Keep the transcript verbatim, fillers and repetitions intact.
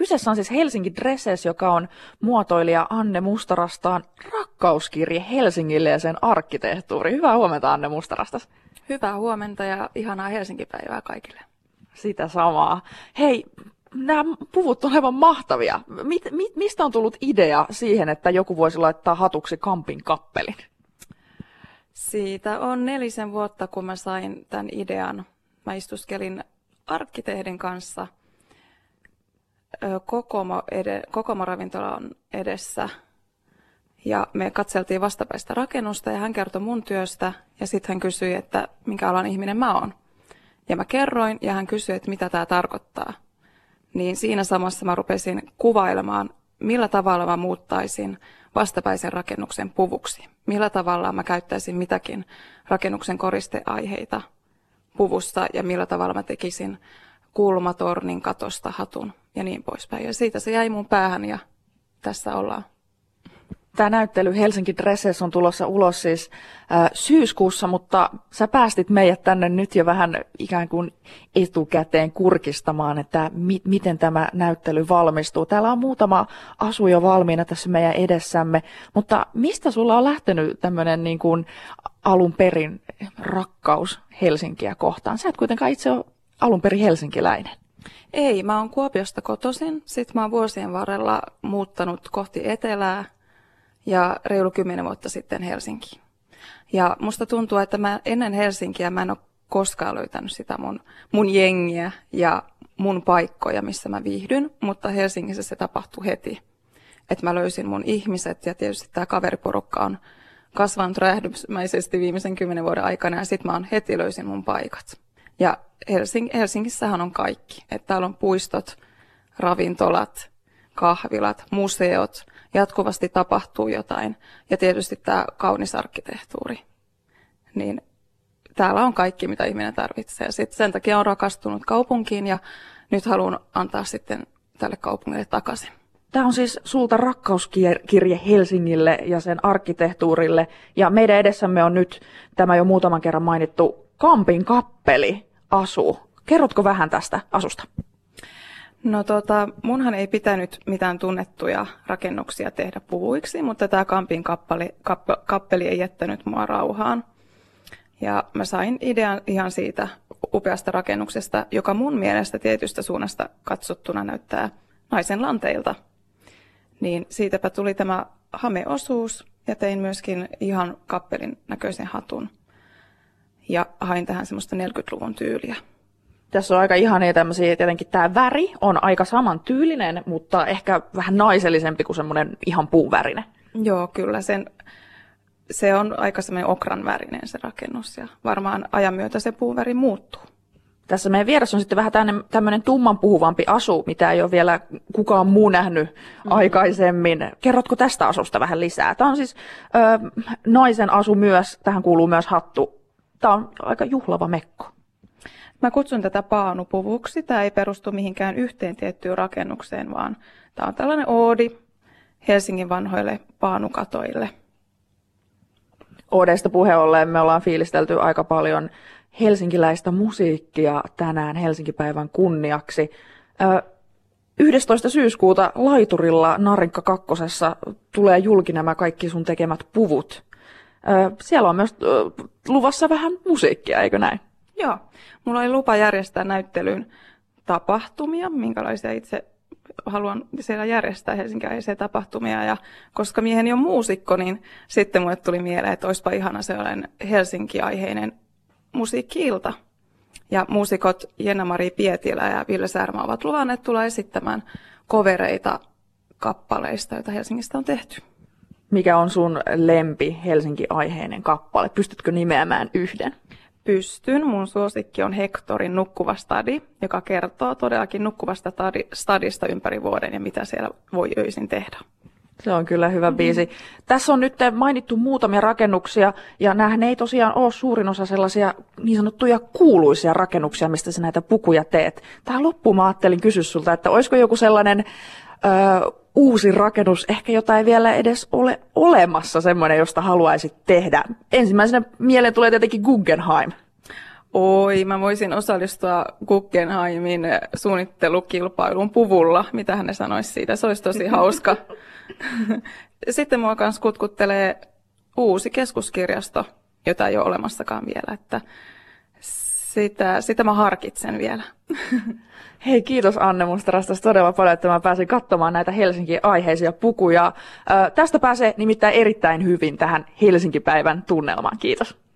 Kyseessä on siis Helsinki Dresses, joka on muotoilija Anne Mustarastaan rakkauskirje Helsingille ja sen arkkitehtuuri. Hyvää huomenta, Anne Mustarastas. Hyvää huomenta ja ihanaa Helsinki-päivää kaikille. Sitä samaa. Hei, nämä puvut on aivan mahtavia. Mit, mit, mistä on tullut idea siihen, että joku voisi laittaa hatuksi Kampin kappelin? Siitä on nelisen vuotta, kun mä sain tämän idean. Mä istuskelin arkkitehdin kanssa Kokomo, ed- Kokomo-ravintolan edessä. Ja me katseltiin vastapäistä rakennusta ja hän kertoi mun työstä ja sitten hän kysyi, että minkä alan ihminen mä oon. Ja mä kerroin ja hän kysyi, että mitä tämä tarkoittaa. Niin siinä samassa mä rupesin kuvailemaan, millä tavalla mä muuttaisin vastapäisen rakennuksen puvuksi. Millä tavalla mä käyttäisin mitäkin rakennuksen koristeaiheita puvusta ja millä tavalla mä tekisin kulmatornin katosta hatun ja niin poispäin. Ja siitä se jäi mun päähän ja tässä ollaan. Tämä näyttely Helsinki Dresses on tulossa ulos siis äh, syyskuussa, mutta sä päästit meidät tänne nyt jo vähän ikään kuin etukäteen kurkistamaan, että mi- miten tämä näyttely valmistuu. Täällä on muutama asu jo valmiina tässä meidän edessämme, mutta mistä sulla on lähtenyt tämmöinen niin kuin alun perin rakkaus Helsinkiä kohtaan? Sä et kuitenkaan itse ole alun perin helsinkiläinen. Ei, mä oon Kuopiosta kotoisin. Sitten mä oon vuosien varrella muuttanut kohti etelää. Ja reilu kymmenen vuotta sitten Helsinkiin. Ja musta tuntuu, että mä ennen Helsinkiä mä en ole koskaan löytänyt sitä mun, mun jengiä ja mun paikkoja, missä mä viihdyn, mutta Helsingissä se tapahtui heti. Että mä löysin mun ihmiset ja tietysti tämä kaveriporukka on kasvanut räjähdysmäisesti viimeisen kymmenen vuoden aikana ja sit mä oon heti löysin mun paikat. Ja Helsing- Helsingissähän on kaikki. Että täällä on puistot, ravintolat, kahvilat, museot. Jatkuvasti tapahtuu jotain. Ja tietysti tämä kaunis arkkitehtuuri. Niin täällä on kaikki, mitä ihminen tarvitsee. Sitten sen takia on rakastunut kaupunkiin ja nyt haluan antaa sitten tälle kaupungille takaisin. Tämä on siis sulta rakkauskirje Helsingille ja sen arkkitehtuurille. Ja meidän edessämme on nyt tämä jo muutaman kerran mainittu Kampin kappeli asu. Kerrotko vähän tästä asusta? No tota, munhan ei pitänyt mitään tunnettuja rakennuksia tehdä puhuiksi, mutta tämä Kampin kappali, kapp, kappeli ei jättänyt mua rauhaan. Ja mä sain idean ihan siitä upeasta rakennuksesta, joka mun mielestä tietystä suunnasta katsottuna näyttää naisen lanteilta. Niin siitäpä tuli tämä hameosuus ja tein myöskin ihan kappelin näköisen hatun. Ja hain tähän semmoista neljäkymmentäluvun tyyliä. Tässä on aika ihania tämmöisiä, tietenkin tämä väri on aika samantyylinen, mutta ehkä vähän naisellisempi kuin semmoinen ihan puuvärinen. Joo, kyllä. Sen, se on aika semmoinen okran värinen se rakennus ja varmaan ajan myötä se puuväri muuttuu. Tässä meidän vieressä on sitten vähän tämmöinen tumman puhuvampi asu, mitä ei ole vielä kukaan muu nähnyt mm-hmm. aikaisemmin. Kerrotko tästä asusta vähän lisää? Tämä on siis ö, naisen asu myös, tähän kuuluu myös hattu. Tämä on aika juhlava mekko. Mä kutsun tätä paanupuvuksi. Tämä ei perustu mihinkään yhteen tiettyyn rakennukseen, vaan tämä on tällainen oodi Helsingin vanhoille paanukatoille. Oodeista puheen ollen me ollaan fiilistelty aika paljon helsinkiläistä musiikkia tänään Helsinki-päivän kunniaksi. yhdestoista syyskuuta Laiturilla Narinkka kakkosessa tulee julki nämä kaikki sun tekemät puvut. Siellä on myös luvassa vähän musiikkia, eikö näin? Joo. Mulla oli lupa järjestää näyttelyyn tapahtumia, minkälaisia itse haluan siellä järjestää helsinkiläisiä tapahtumia. Ja koska mieheni on muusikko, niin sitten mulle tuli mieleen, että olisipa ihana sellainen Helsinki-aiheinen musiikki-ilta. Ja muusikot Jenna-Mari Pietilä ja Ville Särmä ovat luvanneet tulla esittämään covereita kappaleista, joita Helsingistä on tehty. Mikä on sun lempi Helsinki-aiheinen kappale? Pystytkö nimeämään yhden? Pystyn. Mun suosikki on Hectorin Nukkuva stadi, joka kertoo todellakin nukkuvasta stadista ympäri vuoden ja mitä siellä voi öisin tehdä. Se on kyllä hyvä biisi. Mm-hmm. Tässä on nyt mainittu muutamia rakennuksia, ja näähän ei tosiaan ole suurin osa sellaisia niin sanottuja kuuluisia rakennuksia, mistä sä näitä pukuja teet. Tähän loppuun mä ajattelin kysyä sulta, että olisiko joku sellainen ö, uusi rakennus, ehkä jota ei vielä edes ole olemassa, semmoinen, josta haluaisit tehdä. Ensimmäisenä mieleen tulee tietenkin Guggenheim. Oi, mä voisin osallistua Guggenheimin suunnittelukilpailuun puvulla. Mitä hän sanoisi siitä? Se olisi tosi hauska. Sitten mua kanssa kutkuttelee uusi keskuskirjasto, jota ei ole olemassakaan vielä. Että sitä, sitä mä harkitsen vielä. Hei, kiitos Anne, musta rastas todella paljon, että mä pääsin katsomaan näitä Helsinki-aiheisia pukuja. Ö, tästä pääsee nimittäin erittäin hyvin tähän Helsinki-päivän tunnelmaan. Kiitos.